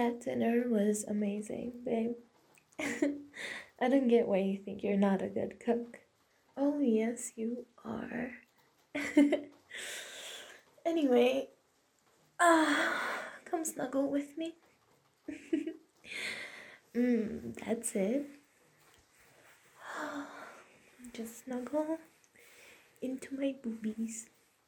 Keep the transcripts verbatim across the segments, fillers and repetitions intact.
That dinner was amazing, babe. I don't get why you think you're not a good cook. Oh, yes, you are. Anyway, uh, come snuggle with me. mm, that's it. Just snuggle into my boobies.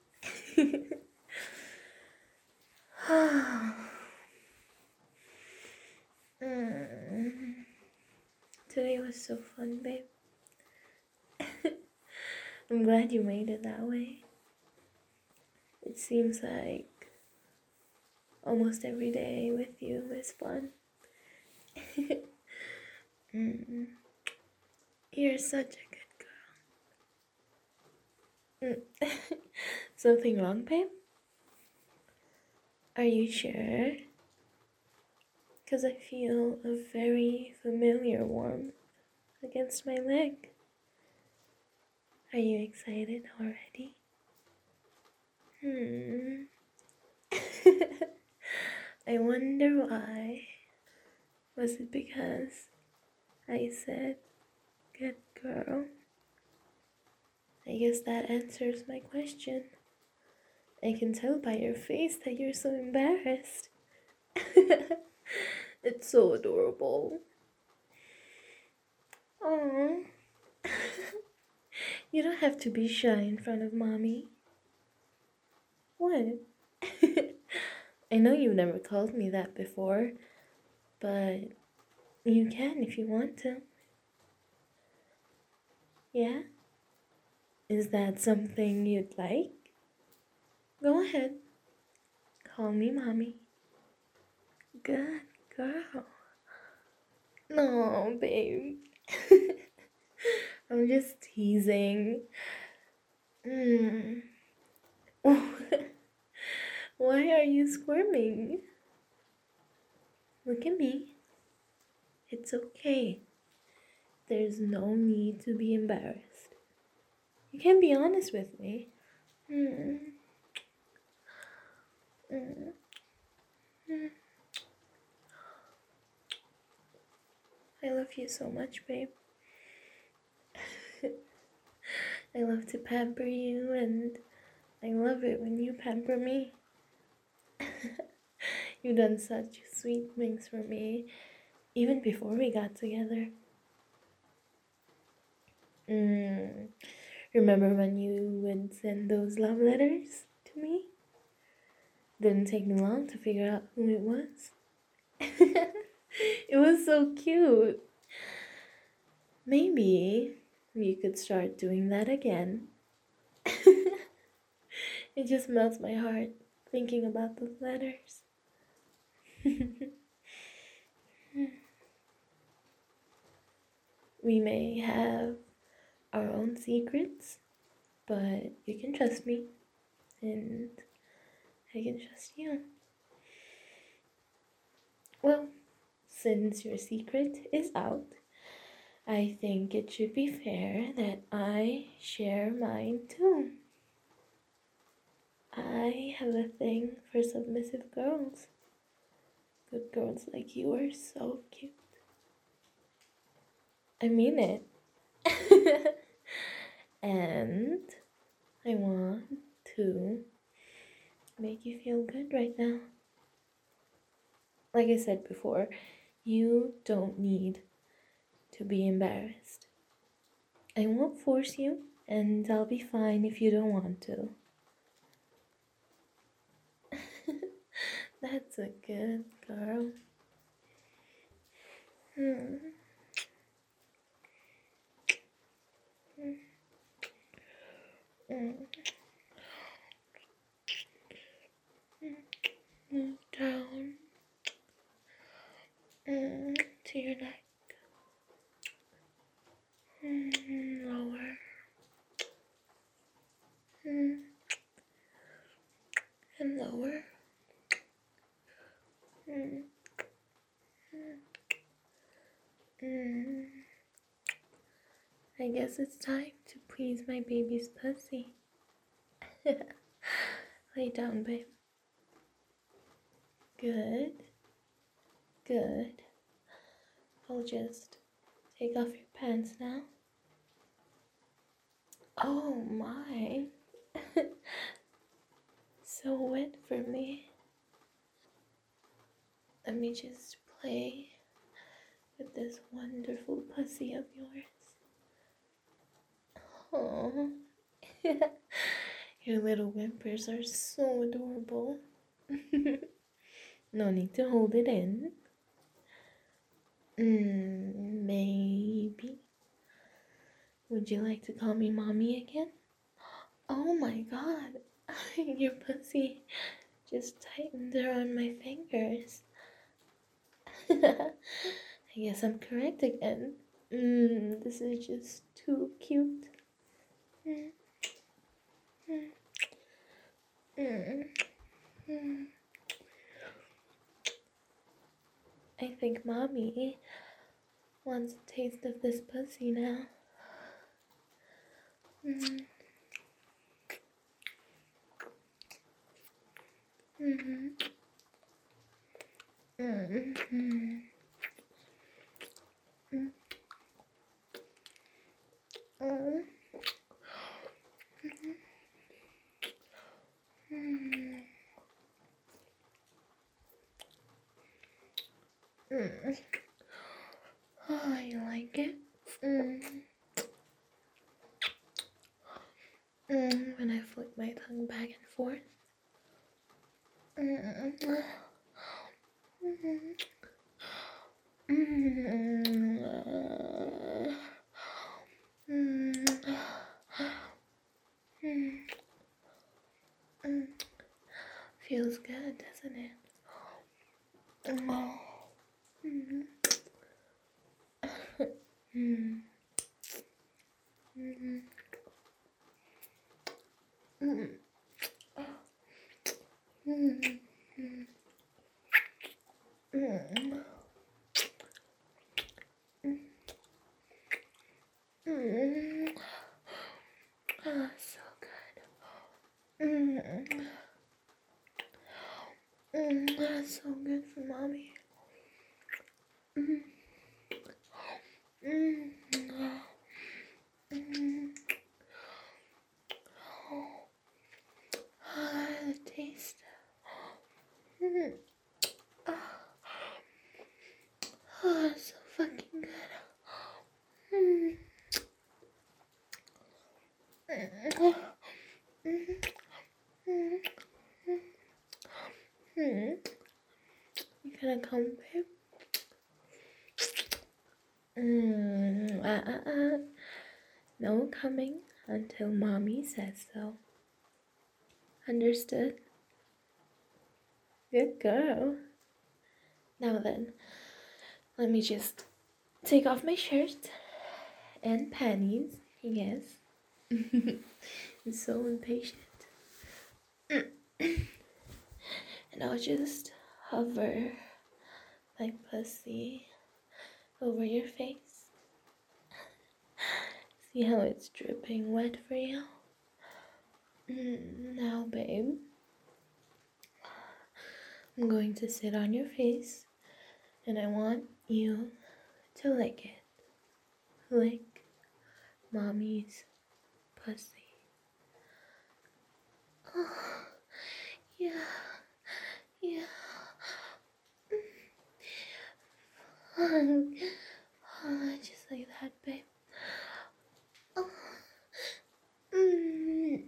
mm. Today was so fun, babe. I'm glad you made it that way. It seems like almost every day with you is fun. mm. You're such a good girl. Mm. Something wrong, babe? Are you sure? Because I feel a very familiar warmth against my leg. Are you excited already? Hmm. I wonder why. Was it because I said, good girl? I guess that answers my question. I can tell by your face that you're so embarrassed. It's so adorable. Aww. You don't have to be shy in front of mommy. What? I know you've never called me that before, but you can if you want to. Yeah? Is that something you'd like? Go ahead. Call me mommy. Good girl. No, babe. I'm just teasing. Mm. Why are you squirming? Look at me. It's okay. There's no need to be embarrassed. You can be honest with me. Mm. Mm. Mm. I love you so much, babe. I love to pamper you, and I love it when you pamper me. You've done such sweet things for me, even before we got together. Mm. Remember when you would send those love letters to me? Didn't take me long to figure out who it was. It was so cute. Maybe you could start doing that again. It just melts my heart thinking about those letters. We may have our own secrets, but you can trust me, and I can trust you. Well, since your secret is out, I think it should be fair that I share mine too. I have a thing for submissive girls. Good girls like you are so cute. I mean it. And I want to make you feel good right now. Like I said before, you don't need to be embarrassed. I won't force you, and I'll be fine if you don't want to. That's a good girl. Hmm. Mm. Move down mm. to your neck. Mm. Lower. Mm. And lower. Mm. Mm. I guess it's time to please my baby's pussy. Lay down, babe. Good. Good. I'll just take off your pants now. Oh my. So wet for me. Let me just play with this wonderful pussy of yours. Oh. Your little whimpers are so adorable. No need to hold it in. Mm, maybe. Would you like to call me mommy again? Oh my god. Your pussy just tightened around my fingers. I guess I'm correct again. Mm, this is just too cute. Mm, mm, mm, mm. I think mommy wants a taste of this pussy now. Mm. Mm-hmm. Mm-hmm. Mm-hmm. Mm-hmm. Mm. Oh, you like it? Mm. Mm. When I flick my tongue back and forth. Mm. Mm. Mm. Mm. Mm. Mm. Feels good, doesn't it? Oh. Mm. Mm. Mm. Mm. Mm. Mm. Mm. Oh, so good. Mm. Mm. That's so good for mommy. Mm. Mm. Mm. Ah, the taste. Mm. Oh, oh, it's so fucking good. Mm. Mm. Mm. Mm. Mm. You gonna come, babe? Mm. Uh, uh, uh. No coming until mommy says so. Understood? Good girl. Now then, let me just take off my shirt and panties. Yes. I'm so impatient. And I'll just hover my pussy over your face. See how it's dripping wet for you? Mm, now, babe, I'm going to sit on your face and I want you to lick it. Lick mommy's pussy. Oh, yeah, yeah. Oh, just like that, babe. Oh. Mm.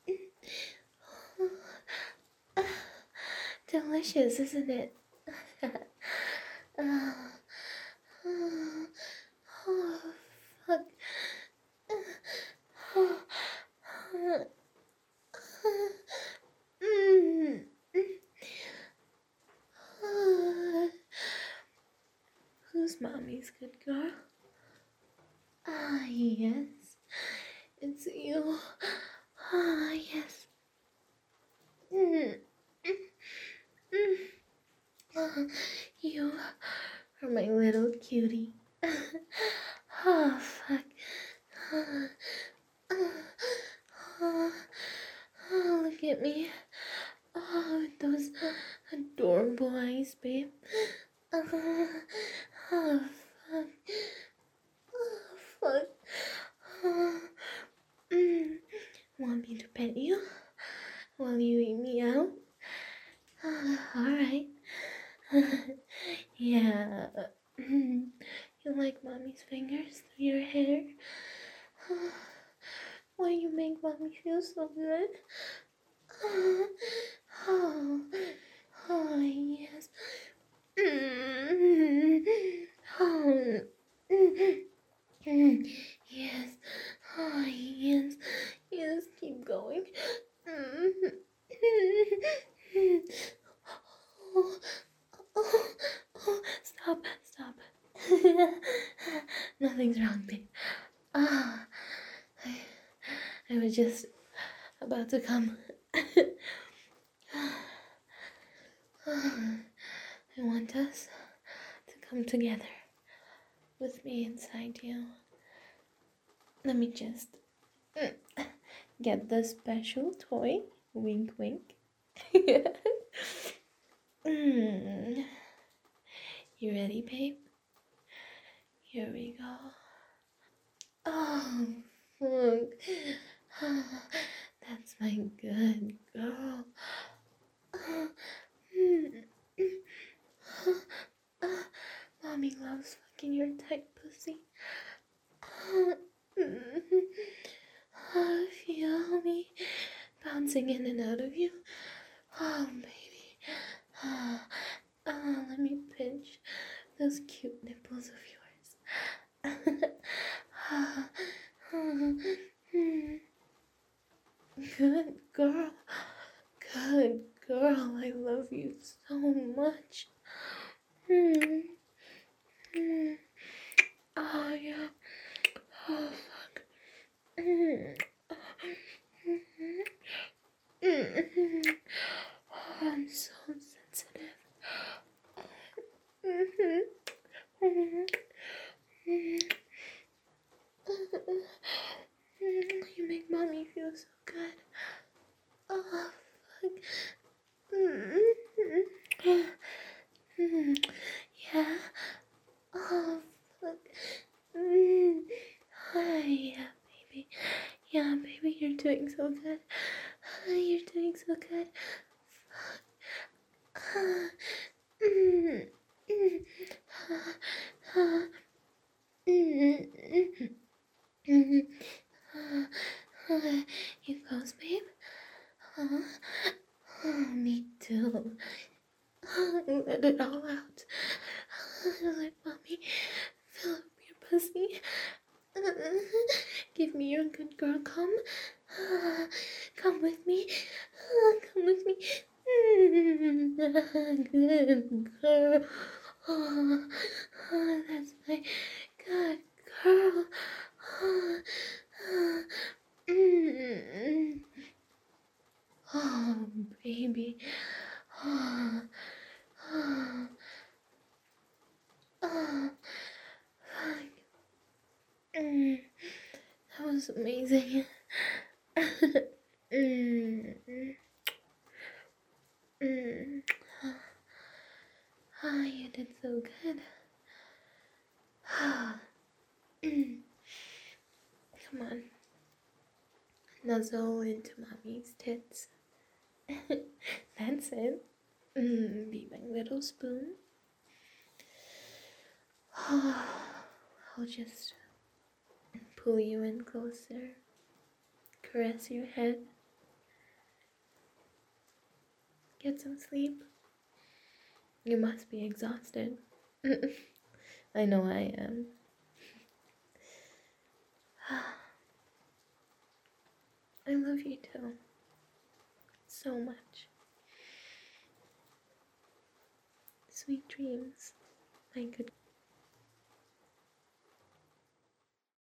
Oh. Delicious, isn't it? Oh. Oh. Oh, fuck. Oh. Mm. Oh. Who's mommy's good girl? Ah, yes. It's you. Ah, yes. Mm. Mm. Oh, you are my little cutie. Oh, fuck. Oh, oh, oh, look at me. Oh, with those adorable eyes, babe. Oh, pet you while you eat me out? Alright. Yeah. You like mommy's fingers through your hair? Why you make mommy feel so good? Oh, oh yes. Oh, yes. Oh, yes. Yes, keep going. Oh, oh, oh, stop, stop. Nothing's wrong, babe. Ah, I, I was just about to come. I want us to come together with me inside you. Let me just get the special toy. Wink, wink. mm. You ready, babe? Here we go. Oh, look. That's my good girl. Mommy loves fucking your tight pussy. Feel me bouncing in and out of you. Oh, baby. Oh, oh, let me pinch those cute nipples of yours. Good girl. Good girl. I love you so much. Oh, yeah. Oh, fuck. Oh, I'm so sensitive. You make mommy feel so good. Oh, fuck. Yeah. Oh, fuck. Oh, yeah, baby. Yeah, baby, you're doing so good. You're doing so good. You close, babe? Huh? Oh, me too. Let it all out. Let mommy fill up your pussy. Give me your good girl. Come. Come with me. Come with me. Good girl. Oh, oh, that's my good girl. Oh, oh baby. Oh, oh, oh. Mm, that was amazing. mm, mm. Ah, you did so good. Come on. Nuzzle into mommy's tits. That's it. Mm, be my little spoon. I'll just pull you in closer, caress your head, get some sleep. You must be exhausted. I know I am. I love you too. So much. Sweet dreams, my good